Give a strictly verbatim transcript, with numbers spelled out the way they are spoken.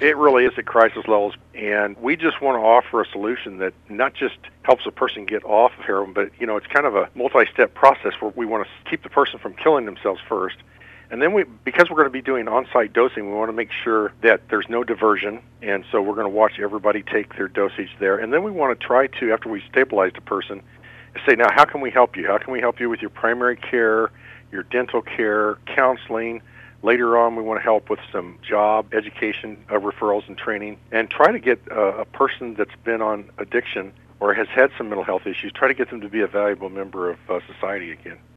It really is at crisis levels, and we just want to offer a solution that not just helps a person get off of heroin, but, you know, it's kind of a multi-step process where we want to keep the person from killing themselves first. And then we, because we're going to be doing on-site dosing, we want to make sure that there's no diversion, and so we're going to watch everybody take their dosage there. And then we want to try to, after we stabilize the person, say, now, how can we help you? How can we help you with your primary care, your dental care, counseling? Later on, we want to help with some job, education, uh, referrals and training, and try to get uh, a person that's been on addiction or has had some mental health issues, try to get them to be a valuable member of uh, society again.